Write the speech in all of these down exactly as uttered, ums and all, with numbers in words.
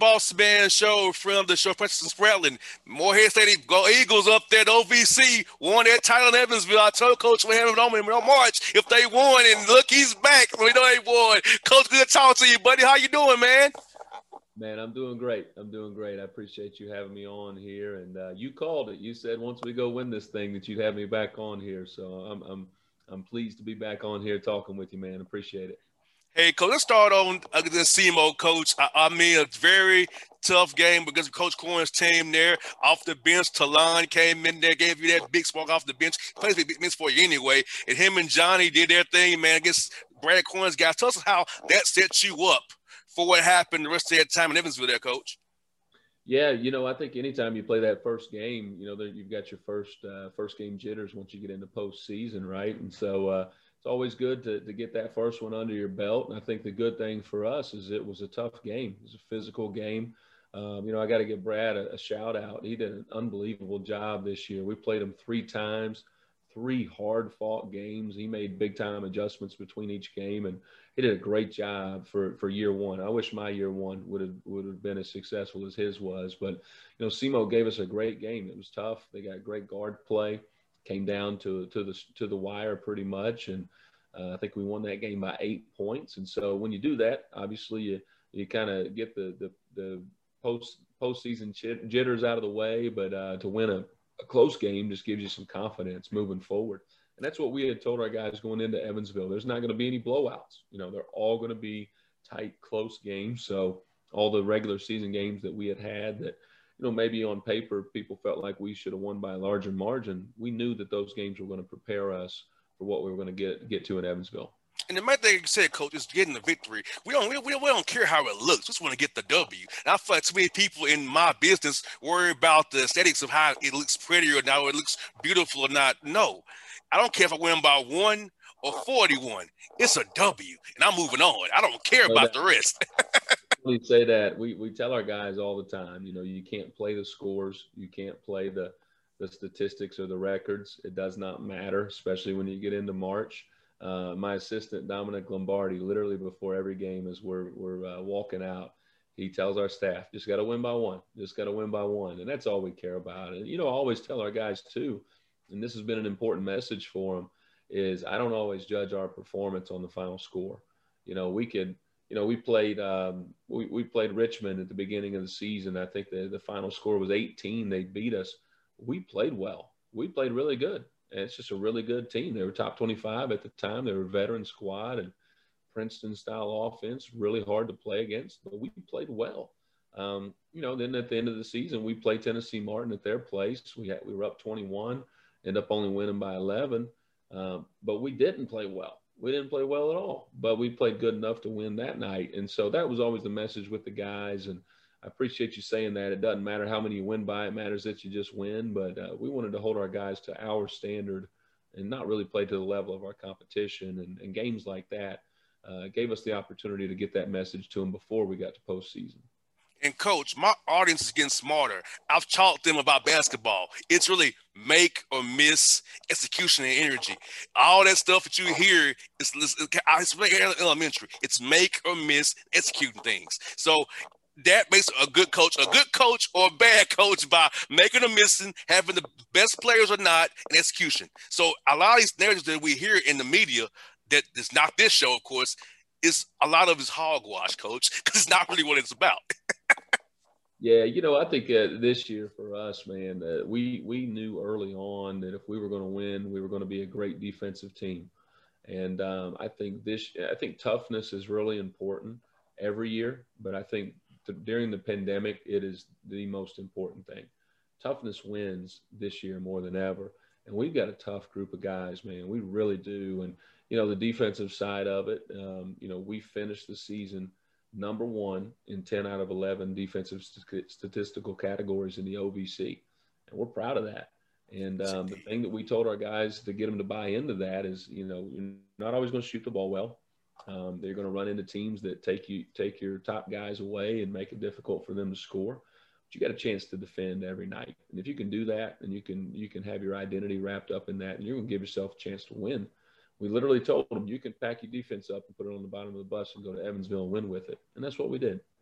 boss man show from the show, Francis Spratling. Morehead State go Eagles up there. The O V C won that title in Evansville. I told Coach we have it on in March if they won, and look, he's back. We know they won. Coach, good talk to you, buddy. How you doing, man? Man, I'm doing great. I'm doing great. I appreciate you having me on here. And uh, you called it. You said once we go win this thing that you'd have me back on here. So I'm I'm I'm pleased to be back on here talking with you, man. Appreciate it. Hey, Coach, let's start on uh, the S E M O, Coach. I, I mean, a very tough game because of Coach Cohen's team there. Off the bench, Talon came in there, gave you that big spark off the bench. Plays big minutes for you anyway. And him and Johnny did their thing, man, against Brad Cohen's guys. Tell us how that sets you up for what happened the rest of that time in Evansville there, Coach. Yeah, you know, I think anytime you play that first game, you know, you've got your first uh, first game jitters once you get into postseason, right? And so uh, it's always good to, to get that first one under your belt. And I think the good thing for us is it was a tough game. It was a physical game. Um, you know, I got to give Brad a, a shout out. He did an unbelievable job this year. We played him three times, three hard fought games. He made big time adjustments between each game, and he did a great job for, for year one. I wish my year one would have would have been as successful as his was. But, you know, S E M O gave us a great game. It was tough. They got great guard play. Came down to to the to the wire pretty much, and uh, I think we won that game by eight points. And so when you do that, obviously you you kind of get the the the post postseason jitters out of the way. But uh, to win a, a close game just gives you some confidence moving forward. And that's what we had told our guys going into Evansville. There's not going to be any blowouts. You know, they're all going to be tight, close games. So all the regular season games that we had had that, you know, maybe on paper people felt like we should have won by a larger margin, we knew that those games were going to prepare us for what we were going to get get to in Evansville. And the main thing you said, Coach, is getting the victory. We don't, we, we don't care how it looks. We just want to get the W. And I feel like too many people in my business worry about the aesthetics of how it looks pretty or now it looks beautiful or not. No, I don't care if I win by one or forty-one. It's a W, and I'm moving on. I don't care so about that, the rest. we say that. We, we tell our guys all the time, you know, you can't play the scores. You can't play the, the statistics or the records. It does not matter, especially when you get into March. Uh, my assistant, Dominic Lombardi, literally before every game as we're, we're uh, walking out, he tells our staff, just got to win by one, just got to win by one. And that's all we care about. And, you know, I always tell our guys too, and this has been an important message for them, is I don't always judge our performance on the final score. You know, we could, you know, we played, um, we, we played Richmond at the beginning of the season. I think the, the final score was eighteen. They beat us. We played well. We played really good. And it's just a really good team. They were top twenty-five at the time. They were a veteran squad and Princeton-style offense, really hard to play against, but we played well. Um, you know, then at the end of the season, we played Tennessee Martin at their place. We had, we were up twenty-one, ended up only winning by eleven, um, but we didn't play well. We didn't play well at all, but we played good enough to win that night. And so that was always the message with the guys, and I appreciate you saying that. It doesn't matter how many you win by. It matters that you just win. But uh, we wanted to hold our guys to our standard and not really play to the level of our competition. And, and games like that uh, gave us the opportunity to get that message to them before we got to postseason. And, Coach, my audience is getting smarter. I've taught them about basketball. It's really make or miss, execution and energy. All that stuff that you hear is it's elementary. It's make or miss, executing things. So that makes a good coach a good coach or a bad coach by making or missing, having the best players or not, and execution. So a lot of these narratives that we hear in the media that is not this show, of course, is a lot of is hogwash, Coach, because it's not really what it's about. Yeah, you know, I think uh, this year for us, man, uh, we we knew early on that if we were going to win, we were going to be a great defensive team. And um, I think this, I think toughness is really important every year, but I think during the pandemic, it is the most important thing. Toughness wins this year more than ever. And we've got a tough group of guys, man. We really do. And, you know, the defensive side of it, um, you know, we finished the season number one in ten out of eleven defensive st- statistical categories in the O V C. And we're proud of that. And um, the thing that we told our guys to get them to buy into that is, you know, you're not always going to shoot the ball well. Um, they're going to run into teams that take you take your top guys away and make it difficult for them to score. But you got a chance to defend every night, and if you can do that, and you can you can have your identity wrapped up in that, and you're going to give yourself a chance to win. We literally told them you can pack your defense up and put it on the bottom of the bus and go to Evansville and win with it, and that's what we did.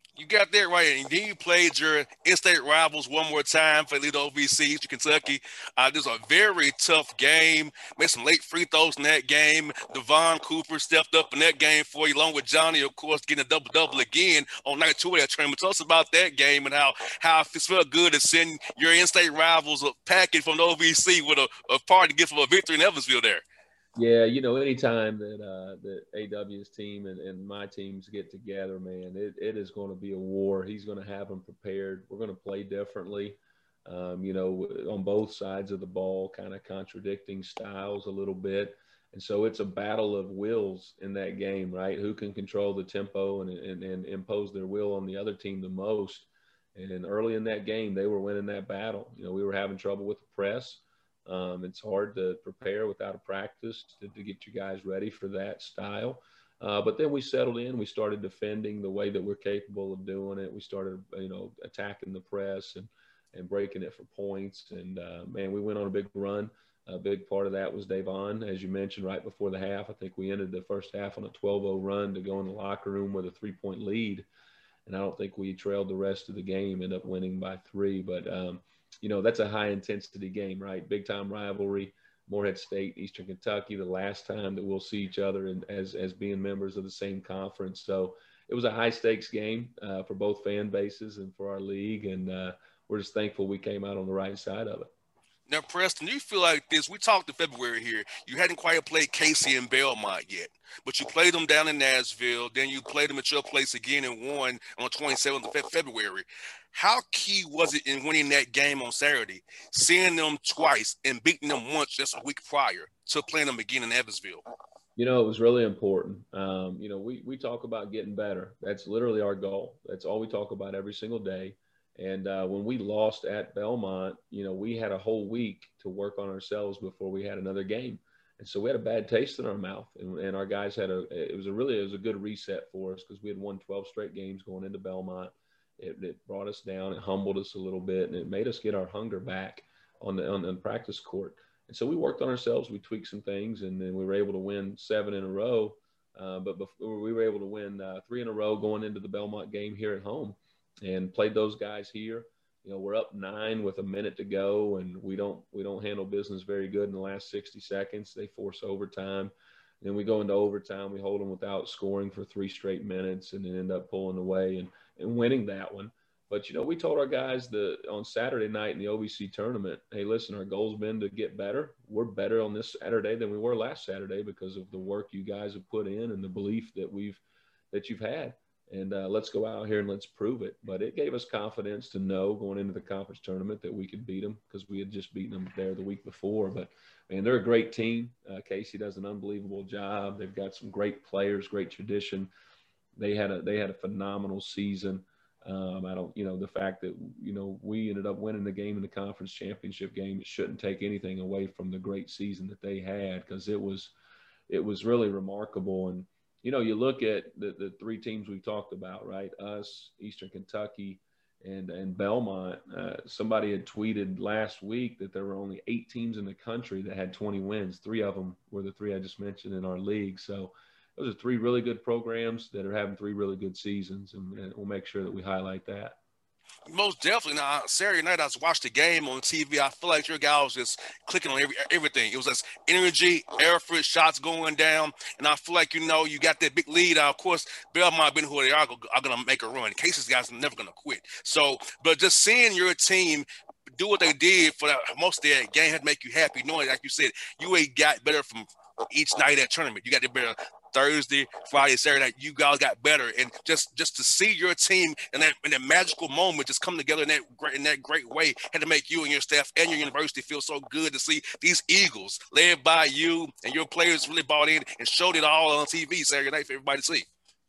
You got that right, and then you played your in-state rivals one more time for Toledo O V C, Eastern Kentucky. Uh, this was a very tough game. Made some late free throws in that game. Devon Cooper stepped up in that game for you, along with Johnny, of course, getting a double-double again on night two of that tournament. Tell us about that game and how how it felt good to send your in-state rivals a package from the O V C with a, a party gift of a victory in Evansville there. Yeah, you know, anytime that uh, that A W's team and, and my teams get together, man, it, it is going to be a war. He's going to have them prepared. We're going to play differently, um, you know, on both sides of the ball, kind of contradicting styles a little bit. And so it's a battle of wills in that game, right? Who can control the tempo and, and, and impose their will on the other team the most? And early in that game, they were winning that battle. You know, we were having trouble with the press. Um, it's hard to prepare without a practice to, to get you guys ready for that style. Uh, but then we settled in. We started defending the way that we're capable of doing it. We started, you know, attacking the press and, and breaking it for points. And, uh, man, we went on a big run. A big part of that was Davon, as you mentioned, right before the half. I think we ended the first half on a twelve oh run to go in the locker room with a three-point lead. And I don't think we trailed the rest of the game, ended up winning by three. But, um, you know, that's a high intensity game, right? Big time rivalry, Morehead State, Eastern Kentucky, the last time that we'll see each other and as, as being members of the same conference. So it was a high stakes game uh, for both fan bases and for our league. And uh, we're just thankful we came out on the right side of it. Now, Preston, you feel like this. We talked in February here. You hadn't quite played Casey and Belmont yet, but you played them down in Nashville. Then you played them at your place again and won on the twenty-seventh of February. How key was it in winning that game on Saturday, seeing them twice and beating them once just a week prior to playing them again in Evansville? You know, it was really important. Um, you know, we, we talk about getting better. That's literally our goal. That's all we talk about every single day. And uh, when we lost at Belmont, you know, we had a whole week to work on ourselves before we had another game. And so we had a bad taste in our mouth. And, and our guys had a – it was a really – it was a good reset for us because we had won twelve straight games going into Belmont. It, it brought us down. It humbled us a little bit, and it made us get our hunger back on the, on the practice court. And so we worked on ourselves. We tweaked some things, and then we were able to win seven in a row. Uh, but before we were able to win uh, three in a row going into the Belmont game here at home. And played those guys here. You know, we're up nine with a minute to go, and we don't we don't handle business very good in the last sixty seconds. They force overtime. Then we go into overtime. We hold them without scoring for three straight minutes, and then end up pulling away and, and winning that one. But, you know, we told our guys the on Saturday night in the O V C tournament, hey, listen, our goal's been to get better. We're better on this Saturday than we were last Saturday because of the work you guys have put in and the belief that we've that you've had. And uh, let's go out here and let's prove it. But it gave us confidence to know going into the conference tournament that we could beat them because we had just beaten them there the week before. But, man, they're a great team. Uh, Casey does an unbelievable job. They've got some great players, great tradition. They had a they had a phenomenal season. Um, I don't, you know, the fact that, you know, we ended up winning the game in the conference championship game, it shouldn't take anything away from the great season that they had because it was it was really remarkable. And, you know, you look at the, the three teams we talked about, right? Us, Eastern Kentucky, and and Belmont. Uh, somebody had tweeted last week that there were only eight teams in the country that had twenty wins. Three of them were the three I just mentioned in our league. So those are three really good programs that are having three really good seasons, and, and we'll make sure that we highlight that. Most definitely. Now, Saturday night, I was watching the game on T V. I feel like your guy was just clicking on every, everything. It was just energy, effort, shots going down. And I feel like, you know, you got that big lead. Now, of course, Belmont been who they are, are going to make a run. Casey's guys are never going to quit. So, but just seeing your team do what they did for that, most of that game had to make you happy, knowing, like you said, you ain't got better from each night of that tournament. You got to better Thursday, Friday, Saturday night, you guys got better, and just just to see your team in that in that magical moment just come together in that great in that great way had to make you and your staff and your university feel so good to see these Eagles led by you and your players really bought in and showed it all on T V Saturday night for everybody to see.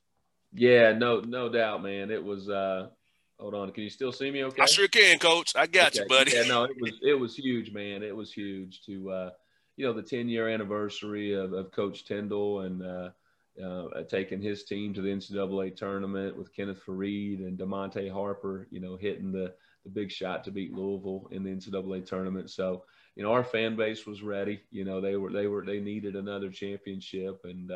Yeah, no, no doubt, man. It was. Uh, hold on, can you still see me? Okay. I sure can, Coach. I got okay. you, buddy. Yeah, no, it was it was huge, man. It was huge to. Uh, you know, the ten-year anniversary of, of Coach Tyndall and uh, uh, taking his team to the N C double A tournament with Kenneth Fareed and DeMonte Harper, you know, hitting the, the big shot to beat Louisville in the N C double A tournament. So, you know, our fan base was ready. You know, they were they were they needed another championship, and uh,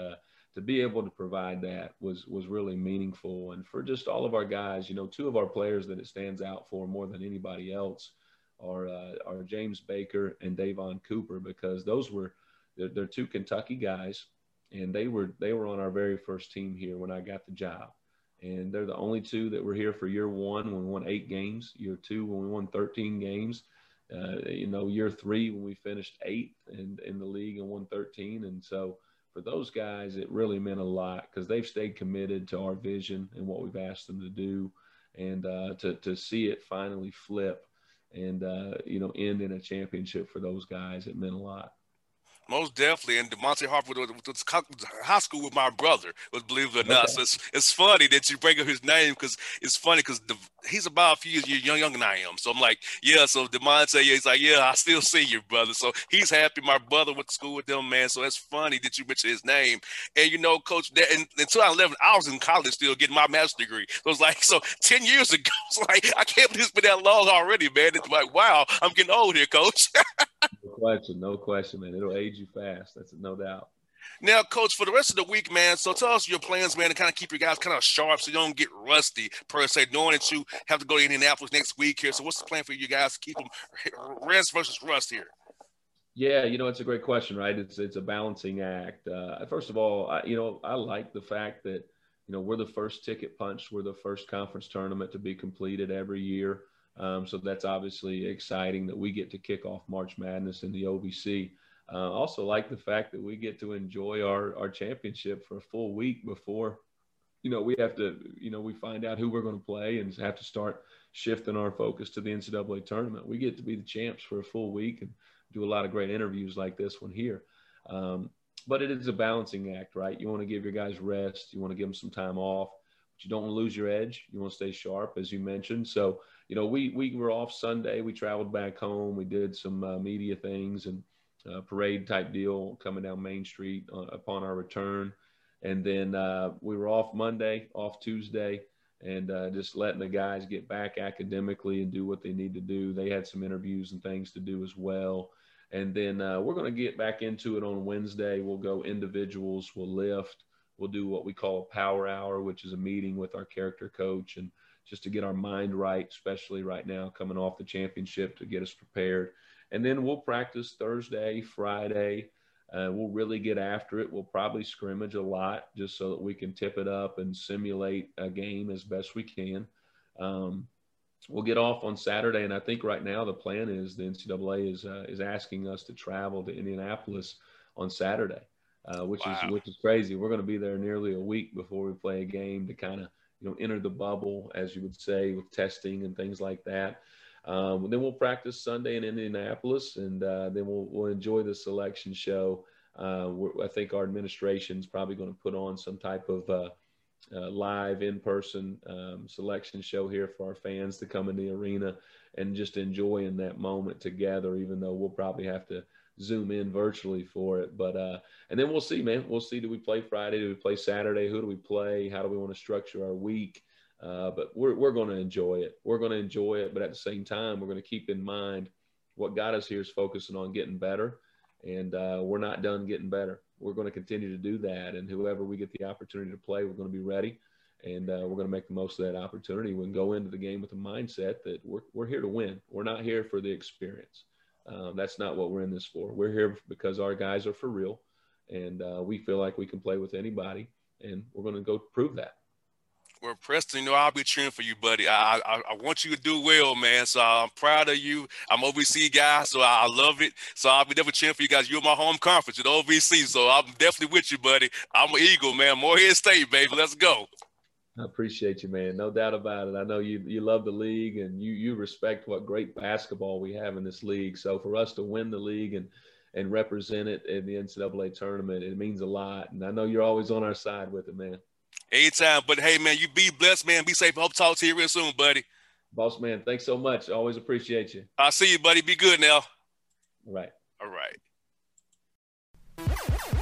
to be able to provide that was was really meaningful. And for just all of our guys, you know, two of our players that it stands out for more than anybody else are uh, are James Baker and Davon Cooper, because those were they're, they're two Kentucky guys, and they were they were on our very first team here when I got the job. And they're the only two that were here for year one when we won eight games, year two when we won thirteen games, uh, you know, year three when we finished eighth in, in the league and won thirteen. And so for those guys, it really meant a lot because they've stayed committed to our vision and what we've asked them to do. And uh, to, to see it finally flip and, uh, you know, end in a championship for those guys, it meant a lot. Most definitely. And DeMonte Harper was, was high school with my brother, was, believe it or not. Okay. So it's, it's funny that you bring up his name because it's funny because he's about a few years young, younger than I am. So I'm like, yeah, so DeMonte, yeah, he's like, yeah, I still see you, brother. So he's happy. My brother went to school with them, man. So it's funny that you mentioned his name. And, you know, Coach, that, in, in twenty eleven, I was in college still getting my master's degree. So it's like, so ten years ago, it's like, I can't believe it's been that long already, man. It's like, wow, I'm getting old here, Coach. No question, no question, man. It'll age you fast. That's no doubt. Now, Coach, for the rest of the week, man, so tell us your plans, man, to kind of keep your guys kind of sharp so you don't get rusty, per se, knowing that you have to go to Indianapolis next week here. So what's the plan for you guys to keep them rest versus rust here? Yeah, you know, it's a great question, right? It's it's a balancing act. Uh, first of all, I, you know, I like the fact that, you know, we're the first ticket punch. We're the first conference tournament to be completed every year. Um, so that's obviously exciting that we get to kick off March Madness in the O V C. Uh, also like the fact that we get to enjoy our, our championship for a full week before, you know, we have to, you know, we find out who we're going to play and have to start shifting our focus to the N C double A tournament. We get to be the champs for a full week and do a lot of great interviews like this one here. Um, but it is a balancing act, right? You want to give your guys rest. You want to give them some time off, but you don't want to lose your edge. You want to stay sharp, as you mentioned. So, you know, we, we were off Sunday. We traveled back home. We did some uh, media things and uh, parade type deal coming down Main Street uh, upon our return. And then uh, we were off Monday, off Tuesday, and uh, just letting the guys get back academically and do what they need to do. They had some interviews and things to do as well. And then uh, we're going to get back into it on Wednesday. We'll go individuals, we'll lift, we'll do what we call a power hour, which is a meeting with our character coach and just to get our mind right, especially right now coming off the championship to get us prepared. And then we'll practice Thursday, Friday. Uh, we'll really get after it. We'll probably scrimmage a lot just so that we can tip it up and simulate a game as best we can. Um, we'll get off on Saturday, and I think right now the plan is the N C double A is uh, is asking us to travel to Indianapolis on Saturday, uh, which wow. is which is crazy. We're going to be there nearly a week before we play a game to kind of, you know, enter the bubble, as you would say, with testing and things like that. Um, then we'll practice Sunday in Indianapolis, and uh, then we'll, we'll enjoy the selection show. Uh, I think our administration is probably going to put on some type of uh, uh, live in-person um, selection show here for our fans to come in the arena and just enjoy in that moment together, even though we'll probably have to zoom in virtually for it. But uh, and then we'll see, man. We'll see. Do we play Friday? Do we play Saturday? Who do we play? How do we want to structure our week? Uh, but we're we're going to enjoy it. We're going to enjoy it. But at the same time, we're going to keep in mind what got us here is focusing on getting better. And uh, we're not done getting better. We're going to continue to do that. And whoever we get the opportunity to play, we're going to be ready. And uh, we're going to make the most of that opportunity. We can go into the game with a mindset that we're we're here to win. We're not here for the experience. Um, that's not what we're in this for. We're here because our guys are for real, and uh, we feel like we can play with anybody, and we're going to go prove that. Well, Preston, you know, I'll be cheering for you, buddy. I, I I want you to do well, man. So I'm proud of you. I'm O V C guy, so I love it. So I'll be definitely cheering for you guys. You're my home conference at O V C, so I'm definitely with you, buddy. I'm an Eagle, man. Morehead State, baby. Let's go. I appreciate you, man. No doubt about it. I know you you love the league, and you you respect what great basketball we have in this league. So for us to win the league and and represent it in the N C double A tournament, it means a lot. And I know you're always on our side with it, man. Anytime. But, hey, man, you be blessed, man. Be safe. Hope to talk to you real soon, buddy. Boss man, thanks so much. Always appreciate you. I'll see you, buddy. Be good now. All right. All right.